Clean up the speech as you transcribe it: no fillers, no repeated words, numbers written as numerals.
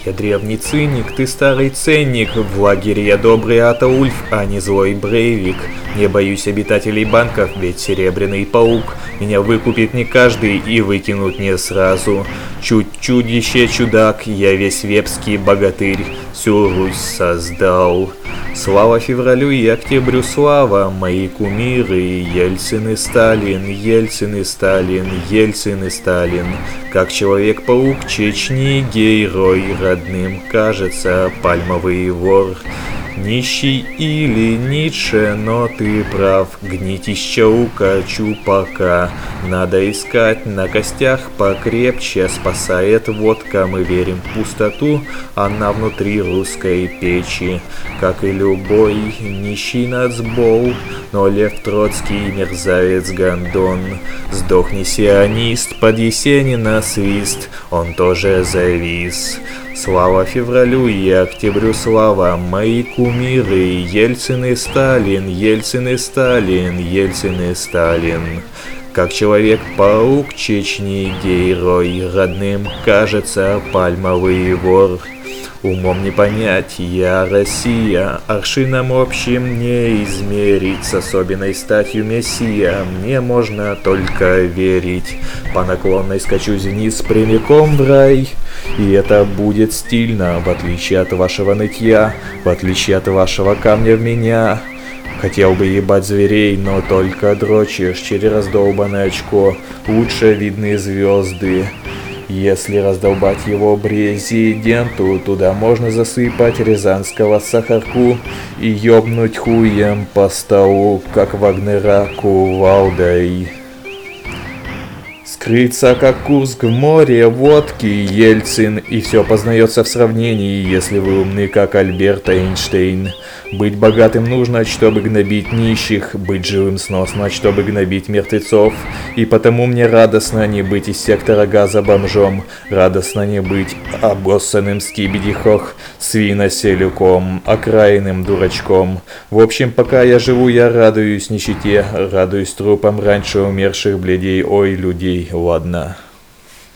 Я древний циник, ты старый ценник. В лагере я добрый Атаульф, а не злой Брейвик. Не боюсь обитателей банков, ведь серебряный паук меня выкупит не каждый и выкинут не сразу. Чудище чудак, я весь вепский богатырь, всю Русь создал. Слава февралю и октябрю, слава, мои кумиры, Ельцин и Сталин, Ельцин и Сталин, Ельцин и Сталин. Как Человек-паук Чечни, герой, родным кажется пальмовый вор. Нищий или Ницше, но ты прав, гнитища ука чупака. Надо искать на костях покрепче, спасает водка, мы верим в пустоту, она внутри русской печи. Как и любой нищий нацбол, но Лев Троцкий мерзавец гондон. Сдохни сионист, под Есенина свист, он тоже завис. Слава февралю и октябрю, слава, мои кумиры, Ельцин и Сталин, Ельцин и Сталин, Ельцин и Сталин. Как Человек-паук Чечни, герой, родным кажется пальмовый вор. Умом не понять, я Россия, аршином общим не измерить, с особенной статью мессия, мне можно только верить. По наклонной скачусь вниз прямиком в рай, и это будет стильно, в отличие от вашего нытья, в отличие от вашего камня в меня. Хотел бы ебать зверей, но только дрочишь через раздолбанное очко, лучше видны звезды. Если раздолбать его президенту, туда можно засыпать рязанского сахарку и ёбнуть хуем по столу, как Вагнера кувалдой. Скрыться, как Курск в море водки, Ельцин, и все познается в сравнении, если вы умны, как Альберт Эйнштейн. Быть богатым нужно, чтобы гнобить нищих, быть живым сносно, чтобы гнобить мертвецов. И потому мне радостно не быть из сектора газа бомжом, радостно не быть обоссанным скибидихох, свиноселюком, окраинным дурачком. В общем, пока я живу, я радуюсь нищете, радуюсь трупам раньше умерших бледей, ой, людей, ладно.